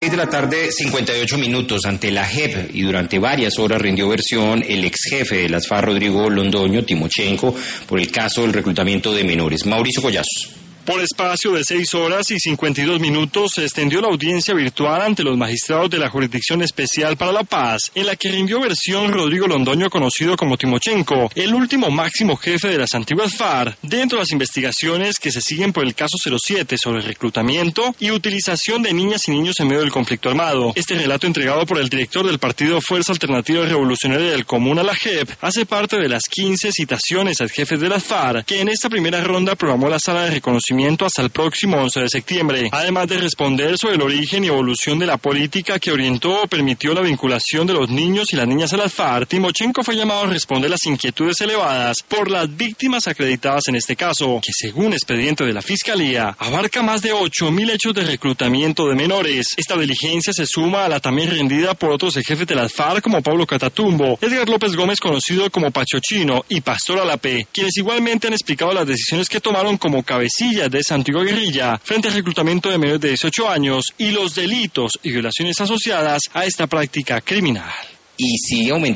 De la tarde, 58 minutos, ante la JEP, y durante varias horas rindió versión el ex jefe de las FARC, Rodrigo Londoño Timochenko, por el caso del reclutamiento de menores. Mauricio Collazos. Por espacio de 6 horas y 52 minutos se extendió la audiencia virtual ante los magistrados de la Jurisdicción Especial para la Paz, en la que rindió versión Rodrigo Londoño, conocido como Timochenko, el último máximo jefe de las antiguas FARC, dentro de las investigaciones que se siguen por el caso 07 sobre reclutamiento y utilización de niñas y niños en medio del conflicto armado. Este relato, entregado por el director del partido Fuerza Alternativa Revolucionaria del Común a la JEP, hace parte de las 15 citaciones al jefe de las FARC, que en esta primera ronda programó la sala de reconocimiento hasta el próximo 11 de septiembre, además de responder sobre el origen y evolución de la política que orientó o permitió la vinculación de los niños y las niñas a las FARC. Timochenko fue llamado a responder las inquietudes elevadas por las víctimas acreditadas en este caso, que según expediente de la Fiscalía, abarca más de 8.000 hechos de reclutamiento de menores. Esta diligencia se suma a la también rendida por otros jefes de las FARC como Pablo Catatumbo, Edgar López Gómez, conocido como Pachochino, y Pastor Alapé, quienes igualmente han explicado las decisiones que tomaron como cabecillas de esa antigua guerrilla frente al reclutamiento de menores de 18 años y los delitos y violaciones asociadas a esta práctica criminal. Y sigue aumentando